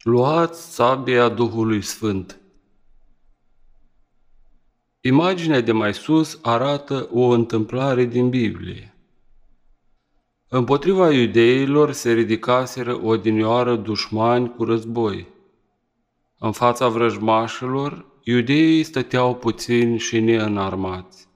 Luați sabia Duhului Sfânt. Imaginea de mai sus arată o întâmplare din Biblie. Împotriva iudeilor se ridicaseră odinioară dușmani cu război. În fața vrăjmașilor, iudeii stăteau puțini și neînarmați.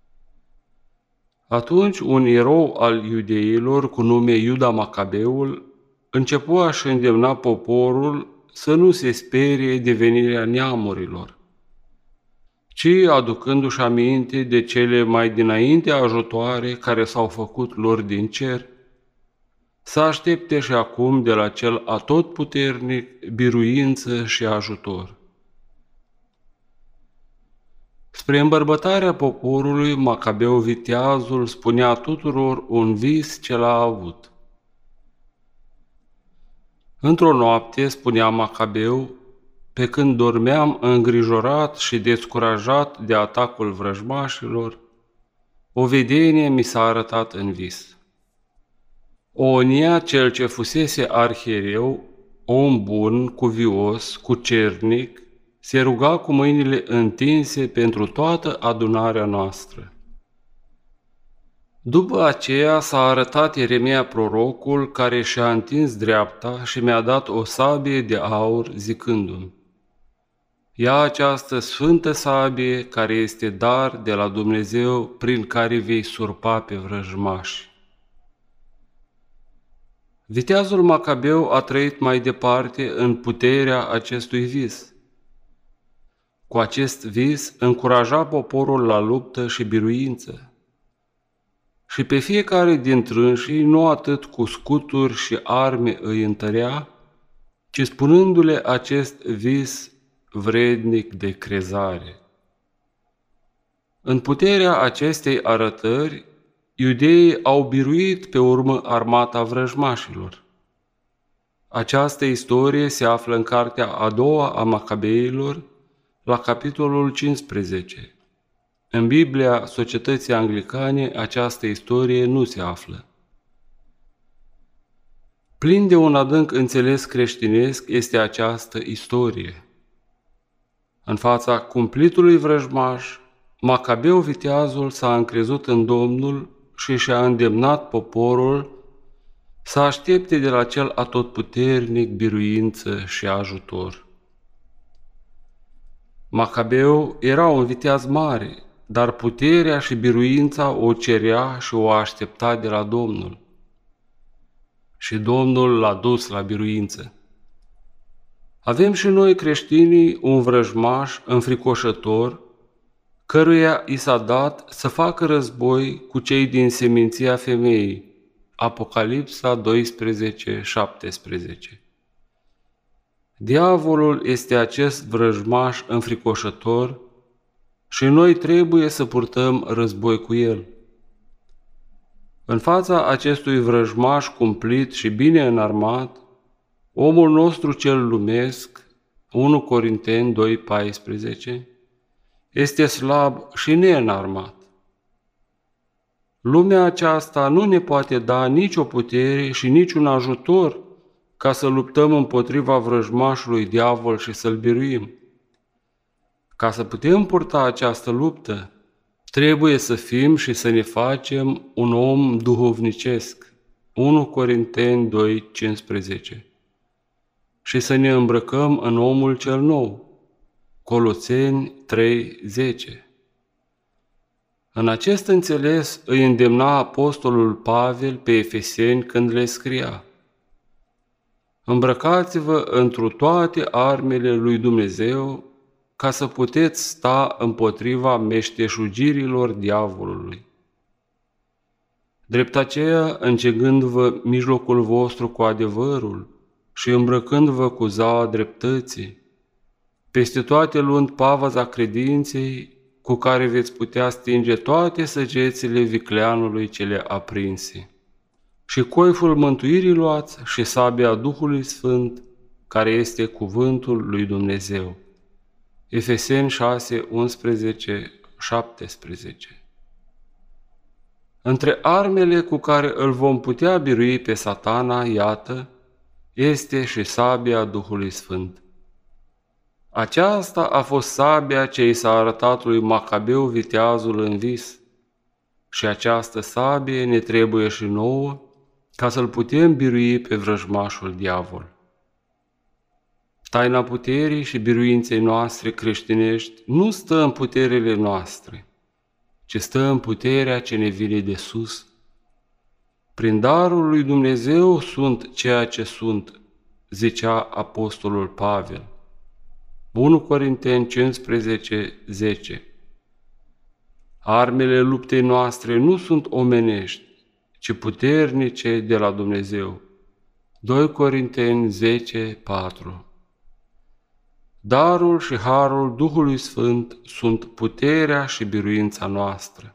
Atunci un erou al iudeilor, cu nume Iuda Macabeul, începu a-și îndemna poporul să nu se sperie de venirea neamurilor, ci aducându-și aminte de cele mai dinainte ajutoare care s-au făcut lor din cer, să aștepte și acum de la cel atotputernic biruință și ajutor. Spre îmbărbătarea poporului, Macabeu viteazul spunea tuturor un vis ce l-a avut. Într-o noapte, spunea Macabeu, pe când dormeam îngrijorat și descurajat de atacul vrăjmașilor, o vedenie mi s-a arătat în vis. Onia, cel ce fusese arhiereu, om bun, cuvios, cucernic, se ruga cu mâinile întinse pentru toată adunarea noastră. După aceea s-a arătat Ieremia prorocul, care și-a întins dreapta și mi-a dat o sabie de aur, zicându-mi: ia această sfântă sabie care este dar de la Dumnezeu, prin care vei surpa pe vrăjmași. Viteazul Macabeu a trăit mai departe în puterea acestui vis. Cu acest vis încuraja poporul la luptă și biruință. Și pe fiecare dintre înșii nu atât cu scuturi și arme îi întărea, ci spunându-le acest vis vrednic de crezare. În puterea acestei arătări, iudeii au biruit pe urmă armata vrăjmașilor. Această istorie se află în cartea a doua a Macabeilor, la capitolul 15. În Biblia Societății Anglicane această istorie nu se află. Plin de un adânc înțeles creștinesc este această istorie. În fața cumplitului vrăjmaș, Macabeu viteazul s-a încrezut în Domnul și și-a îndemnat poporul să aștepte de la cel atotputernic biruință și ajutor. Macabeu era un viteaz mare, dar puterea și biruința o cerea și o aștepta de la Domnul. Și Domnul l-a dus la biruință. Avem și noi creștinii un vrăjmaș înfricoșător, căruia i s-a dat să facă război cu cei din seminția femeii. Apocalipsa 12:17. Diavolul este acest vrăjmaș înfricoșător și noi trebuie să purtăm război cu el. În fața acestui vrăjmaș cumplit și bine înarmat, omul nostru cel lumesc, 1 Corinteni 2:14, este slab și neînarmat. Lumea aceasta nu ne poate da nicio putere și niciun ajutor ca să luptăm împotriva vrăjmașului diavol și să-l biruim. Ca să putem purta această luptă, trebuie să fim și să ne facem un om duhovnicesc, 1 Corinteni 2:15, și să ne îmbrăcăm în omul cel nou, Coloseni 3:10. În acest înțeles îi îndemna apostolul Pavel pe Efeseni când le scria: îmbrăcați-vă întru toate armele lui Dumnezeu ca să puteți sta împotriva meșteșugirilor diavolului. Drept aceea, încegându-vă mijlocul vostru cu adevărul și îmbrăcându-vă cu zaua dreptății, peste toate luând pavaza credinței, cu care veți putea stinge toate săgețile vicleanului cele aprinse. Și coiful mântuirii luați și sabia Duhului Sfânt, care este cuvântul lui Dumnezeu. Efeseni 6:11-17. Între armele cu care îl vom putea birui pe Satana, iată, este și sabia Duhului Sfânt. Aceasta a fost sabia ce i s-a arătat lui Macabeu viteazul în vis, și această sabie ne trebuie și nouă ca să-l putem birui pe vrăjmașul diavol. Taina puterii și biruinței noastre creștinești nu stă în puterile noastre, ci stă în puterea ce ne vine de sus. Prin darul lui Dumnezeu sunt ceea ce sunt, zicea apostolul Pavel. 1 Corinteni 15:10. Armele luptei noastre nu sunt omenești, ci puternice de la Dumnezeu. 2 Corinteni 10:4. Darul și harul Duhului Sfânt sunt puterea și biruința noastră.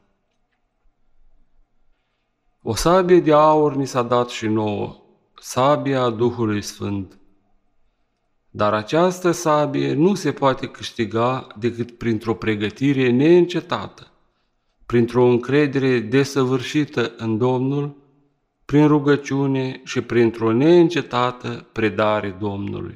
O sabie de aur ni s-a dat și nouă, sabia Duhului Sfânt. Dar această sabie nu se poate câștiga decât printr-o pregătire neîncetată, printr-o încredere desăvârșită în Domnul, prin rugăciune și printr-o neîncetată predare Domnului.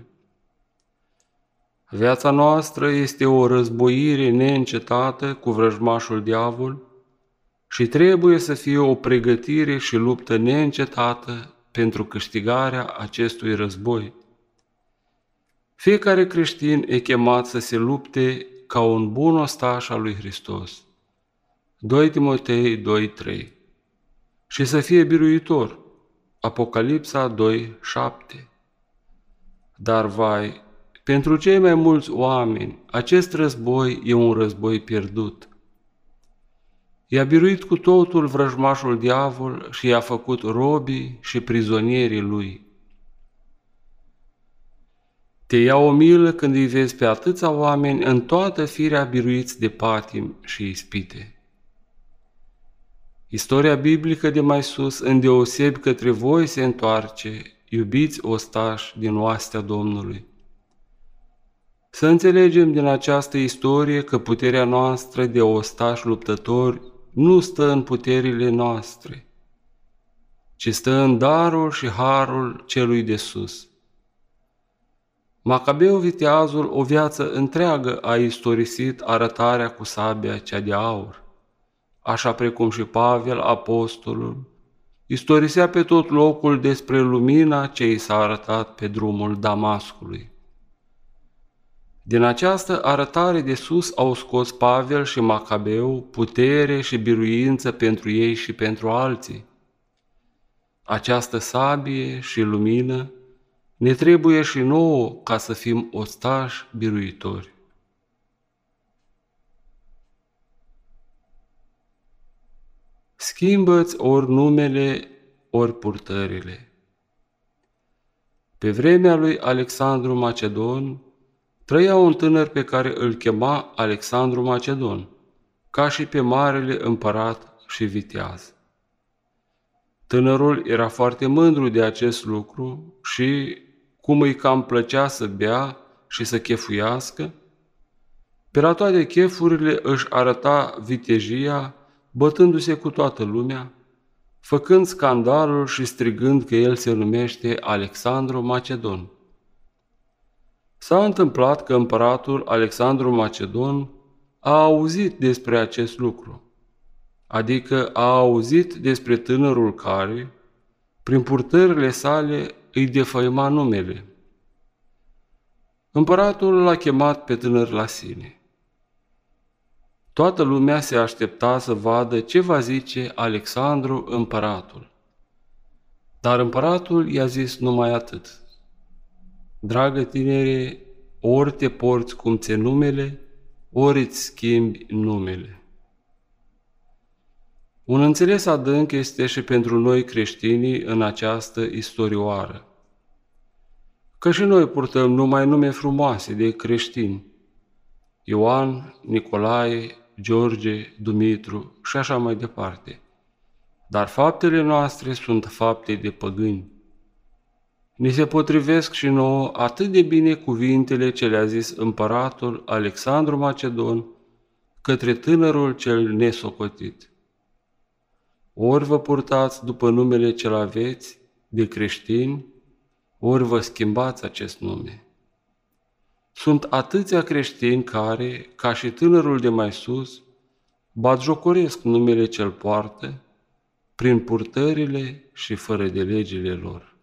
Viața noastră este o războire neîncetată cu vrăjmașul diavol și trebuie să fie o pregătire și luptă neîncetată pentru câștigarea acestui război. Fiecare creștin e chemat să se lupte ca un bun ostaș al lui Hristos. 2 Timotei 2:3. Și să fie biruitor. Apocalipsa 2:7. Dar vai, pentru cei mai mulți oameni, acest război e un război pierdut. I-a biruit cu totul vrăjmașul diavol și i-a făcut robii și prizonierii lui. Te ia o milă când îi vezi pe atâția oameni în toată firea biruiți de patimi și ispite. Istoria biblică de mai sus îndeosebi către voi se întoarce, iubiți ostași din oastea Domnului. Să înțelegem din această istorie că puterea noastră de ostași luptători nu stă în puterile noastre, ci stă în darul și harul celui de sus. Macabeu viteazul o viață întreagă a istorisit arătarea cu sabia cea de aur, așa precum și Pavel, apostolul, istorisea pe tot locul despre lumina ce i s-a arătat pe drumul Damascului. Din această arătare de sus au scos Pavel și Macabeu putere și biruință pentru ei și pentru alții. Această sabie și lumină ne trebuie și nouă ca să fim ostași biruitori. Schimbă-ți ori numele, ori purtările. Pe vremea lui Alexandru Macedon, trăia un tânăr pe care îl chema Alexandru Macedon, ca și pe marele împărat și viteaz. Tânărul era foarte mândru de acest lucru și, cum îi cam plăcea să bea și să chefuiască, pe la toate chefurile își arăta vitejia, bătându-se cu toată lumea, făcând scandalul și strigând că el se numește Alexandru Macedon. S-a întâmplat că împăratul Alexandru Macedon a auzit despre acest lucru, adică a auzit despre tânărul care, prin purtările sale, îi defăima numele. Împăratul l-a chemat pe tânăr la sine. Toată lumea se aștepta să vadă ce va zice Alexandru împăratul. Dar împăratul i-a zis numai atât: Dragă tinere, ori te porți cum ți-e numele, ori îți schimbi numele. Un înțeles adânc este și pentru noi creștinii în această istorioară, că și noi purtăm numai nume frumoase de creștini: Ioan, Nicolae, George, Dumitru și așa mai departe. Dar faptele noastre sunt fapte de păgâni. Ni se potrivesc și nouă atât de bine cuvintele ce le-a zis împăratul Alexandru Macedon către tânărul cel nesocotit: Ori vă purtați după numele ce aveți, de creștini, ori vă schimbați acest nume. Sunt atâția creștini care, ca și tânărul de mai sus, batjocoresc numele ce-l poartă prin purtările și fără de legile lor.